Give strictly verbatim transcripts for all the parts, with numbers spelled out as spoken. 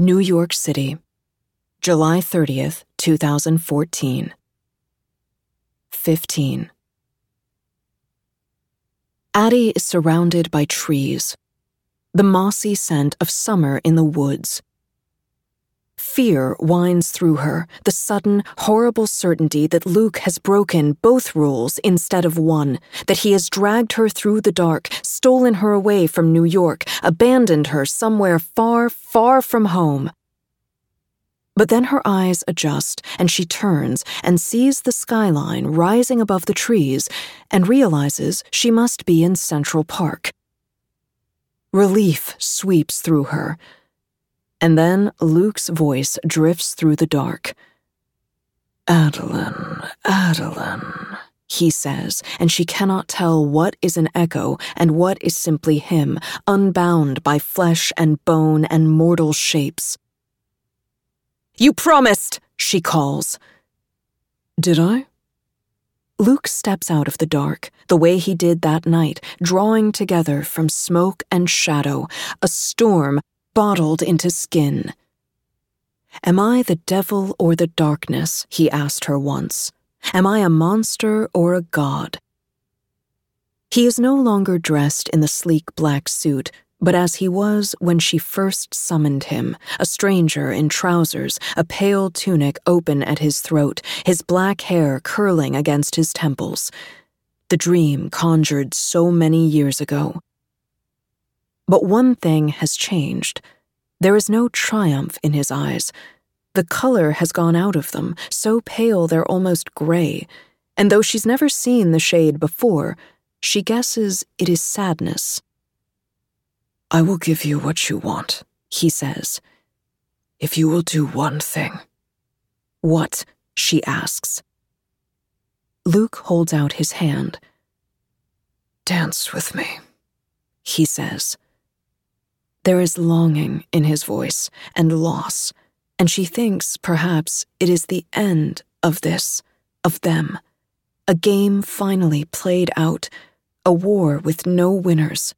New York City, July thirtieth, two thousand fourteen. fifteen. Addie is surrounded by trees, the mossy scent of summer in the woods. Fear winds through her, the sudden, horrible certainty that Luke has broken both rules instead of one, that he has dragged her through the dark, stolen her away from New York, abandoned her somewhere far, far from home. But then her eyes adjust, and she turns and sees the skyline rising above the trees and realizes she must be in Central Park. Relief sweeps through her. And then Luke's voice drifts through the dark. "Adeline, Adeline," he says, and she cannot tell what is an echo and what is simply him, unbound by flesh and bone and mortal shapes. "You promised," she calls. "Did I?" Luke steps out of the dark, the way he did that night, drawing together from smoke and shadow, a storm bottled into skin. "Am I the devil or the darkness?" he asked her once. "Am I a monster or a god?" He is no longer dressed in the sleek black suit, but as he was when she first summoned him, a stranger in trousers, a pale tunic open at his throat, his black hair curling against his temples. The dream conjured so many years ago. But one thing has changed. There is no triumph in his eyes. The color has gone out of them, so pale they're almost gray, and though she's never seen the shade before, she guesses it is sadness. "I will give you what you want," he says, "if you will do one thing." "What?" she asks. Luke holds out his hand. "Dance with me," he says. There is longing in his voice and loss, and she thinks perhaps it is the end of this, of them, a game finally played out, a war with no winners.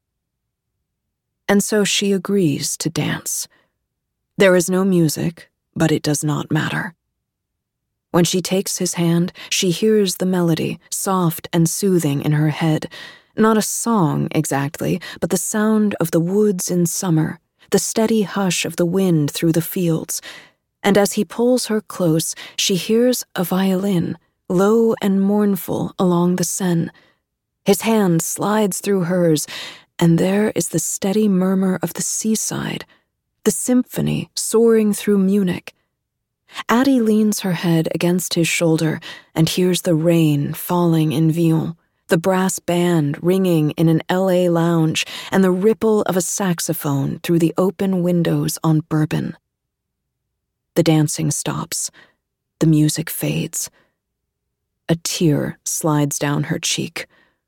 And so she agrees to dance. There is no music, but it does not matter. When she takes his hand, she hears the melody, soft and soothing in her head. Not a song exactly, but the sound of the woods in summer, the steady hush of the wind through the fields. And as he pulls her close, she hears a violin, low and mournful along the Seine. His hand slides through hers, and there is the steady murmur of the seaside, the symphony soaring through Munich. Addie leans her head against his shoulder and hears the rain falling in Vion, the brass band ringing in an L A lounge, and the ripple of a saxophone through the open windows on Bourbon. The dancing stops. The music fades. A tear slides down her cheek.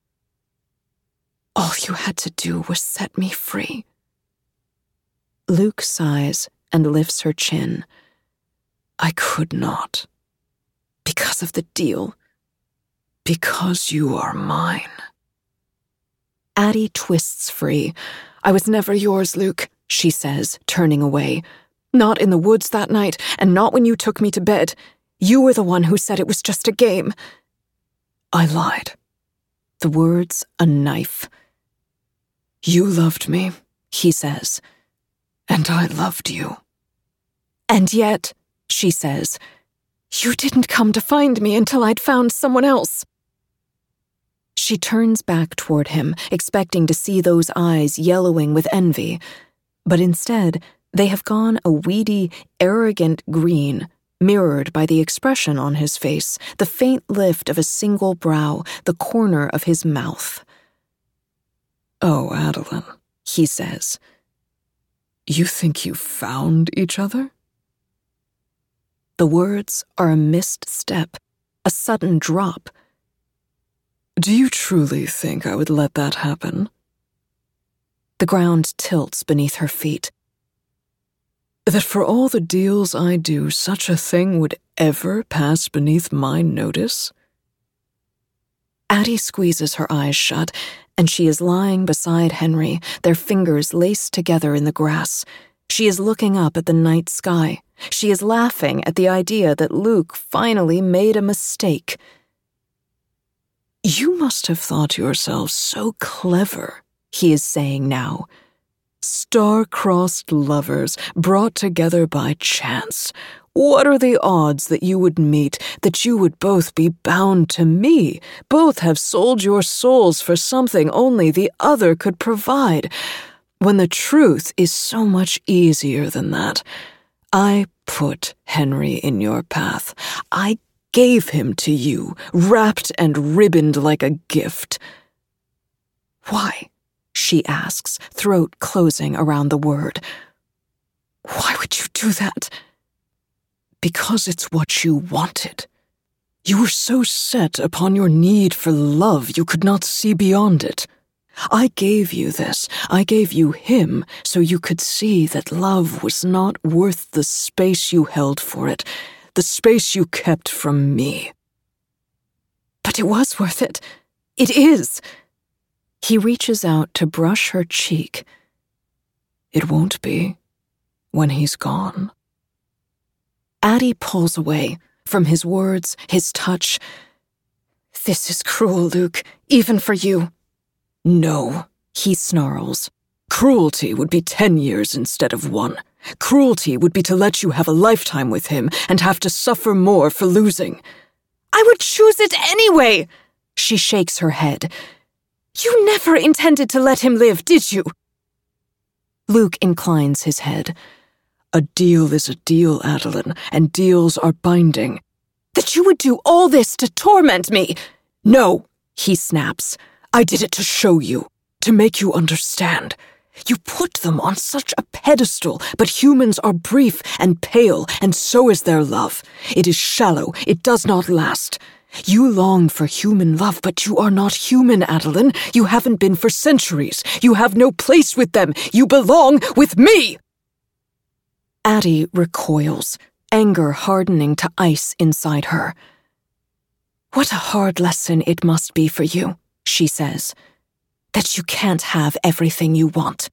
"All you had to do was set me free." Luke sighs and lifts her chin. "I could not. Because of the deal. Because you are mine." Addie twists free. "I was never yours, Luke," she says, turning away. "Not in the woods that night, and not when you took me to bed. You were the one who said it was just a game." "I lied." The words a knife. "You loved me," he says, "and I loved you." "And yet," she says, "you didn't come to find me until I'd found someone else." She turns back toward him, expecting to see those eyes yellowing with envy, but instead they have gone a weedy, arrogant green, mirrored by the expression on his face, the faint lift of a single brow, the corner of his mouth. "Oh, Adeline," he says, "you think you found each other?" The words are a missed step, a sudden drop. "Do you truly think I would let that happen?" The ground tilts beneath her feet. "That for all the deals I do, such a thing would ever pass beneath my notice?" Addie squeezes her eyes shut, and she is lying beside Henry, their fingers laced together in the grass. She is looking up at the night sky. She is laughing at the idea that Luke finally made a mistake. "You must have thought yourself so clever," he is saying now. "Star-crossed lovers brought together by chance. What are the odds that you would meet, that you would both be bound to me, both have sold your souls for something only the other could provide, when the truth is so much easier than that? I put Henry in your path. I gave him to you, wrapped and ribboned like a gift." "Why?" she asks, throat closing around the word. "Why would you do that?" "Because it's what you wanted. You were so set upon your need for love you could not see beyond it. I gave you this, I gave you him, so you could see that love was not worth the space you held for it, the space you kept from me." "But it was worth it. It is." He reaches out to brush her cheek. "It won't be, when he's gone." Addie pulls away from his words, his touch. "This is cruel, Luke, even for you." "No," he snarls. "Cruelty would be ten years instead of one. Cruelty would be to let you have a lifetime with him and have to suffer more for losing." "I would choose it anyway!" She shakes her head. "You never intended to let him live, did you?" Luke inclines his head. "A deal is a deal, Adeline, and deals are binding." "That you would do all this to torment me!" "No," he snaps. "I did it to show you, to make you understand. You put them on such a pedestal, but humans are brief and pale, and so is their love. It is shallow, it does not last. You long for human love, but you are not human, Adeline. You haven't been for centuries. You have no place with them. You belong with me!" Addie recoils, anger hardening to ice inside her. "What a hard lesson it must be for you," she says, "that you can't have everything you want."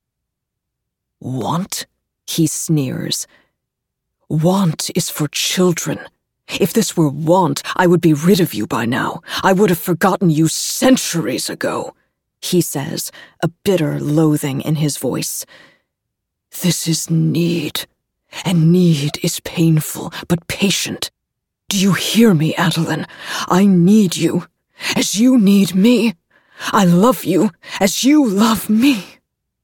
"Want?" he sneers. "Want is for children. If this were want, I would be rid of you by now. I would have forgotten you centuries ago," he says, a bitter loathing in his voice. "This is need. And need is painful, but patient. Do you hear me, Adeline? I need you, as you need me. I love you, as you love me."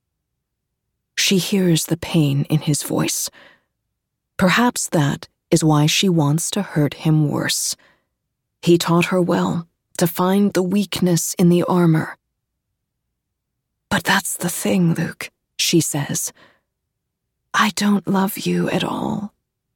She hears the pain in his voice. Perhaps that is why she wants to hurt him worse. He taught her well, to find the weakness in the armor. "But that's the thing, Luke," she says. "I don't love you at all."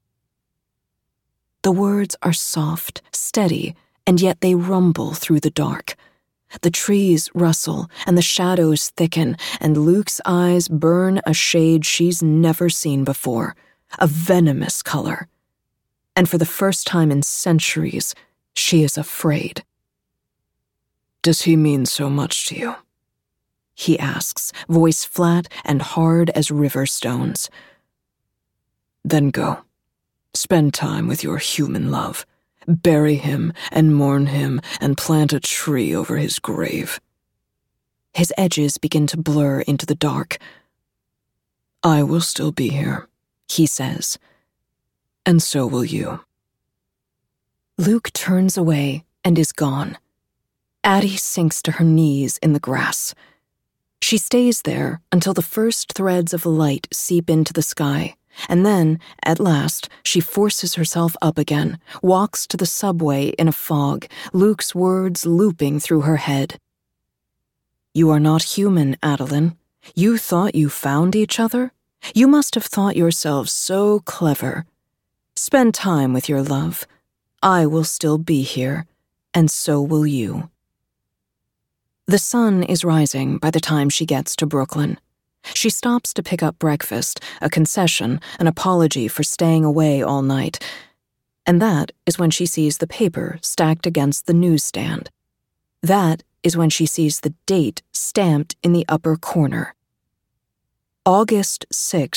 The words are soft, steady, and yet they rumble through the dark. The trees rustle, and the shadows thicken, and Luke's eyes burn a shade she's never seen before, a venomous color. And for the first time in centuries, she is afraid. "Does he mean so much to you?" he asks, voice flat and hard as river stones. "Then go. Spend time with your human love. Bury him and mourn him and plant a tree over his grave." His edges begin to blur into the dark. "I will still be here," he says. "And so will you." Luke turns away and is gone. Addie sinks to her knees in the grass. She stays there until the first threads of light seep into the sky, and then, at last, she forces herself up again, walks to the subway in a fog, Luke's words looping through her head. "You are not human, Adeline. You thought you found each other? You must have thought yourself so clever. Spend time with your love. I will still be here, and so will you." The sun is rising by the time she gets to Brooklyn. She stops to pick up breakfast, a concession, an apology for staying away all night. And that is when she sees the paper stacked against the newsstand. That is when she sees the date stamped in the upper corner. August sixth,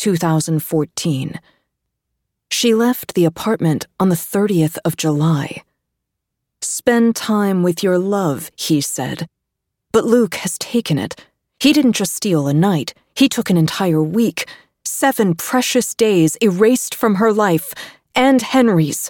two thousand fourteen. She left the apartment on the thirtieth of July. "Spend time with your love," he said. But Luke has taken it. He didn't just steal a night. He took an entire week. Seven precious days erased from her life, and Henry's.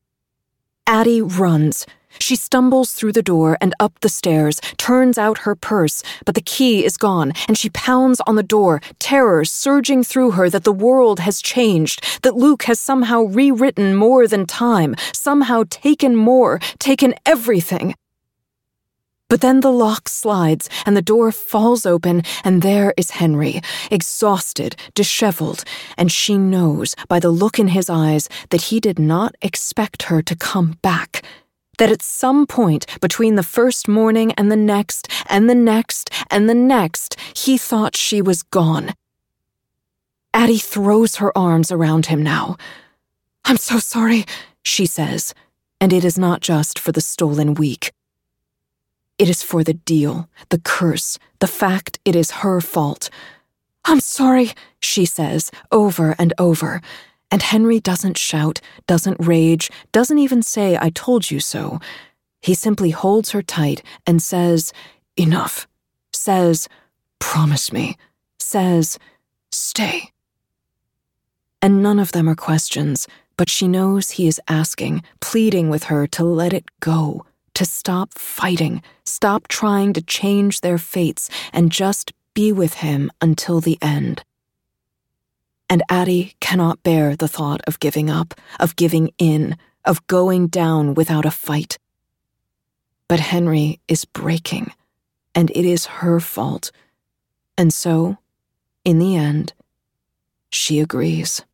Addie runs. She stumbles through the door and up the stairs, turns out her purse, but the key is gone, and she pounds on the door, terror surging through her that the world has changed, that Luke has somehow rewritten more than time, somehow taken more, taken everything. But then the lock slides, and the door falls open, and there is Henry, exhausted, disheveled, and she knows by the look in his eyes that he did not expect her to come back. That at some point between the first morning and the next, and the next, and the next, he thought she was gone. Addie throws her arms around him now. "I'm so sorry," she says, and it is not just for the stolen week. It is for the deal, the curse, the fact it is her fault. "I'm sorry," she says, over and over. And Henry doesn't shout, doesn't rage, doesn't even say, "I told you so." He simply holds her tight and says, "Enough." Says, "Promise me." Says, "Stay." And none of them are questions, but she knows he is asking, pleading with her to let it go, to stop fighting, stop trying to change their fates, and just be with him until the end. And Addie cannot bear the thought of giving up, of giving in, of going down without a fight. But Henry is breaking, and it is her fault. And so, in the end, she agrees.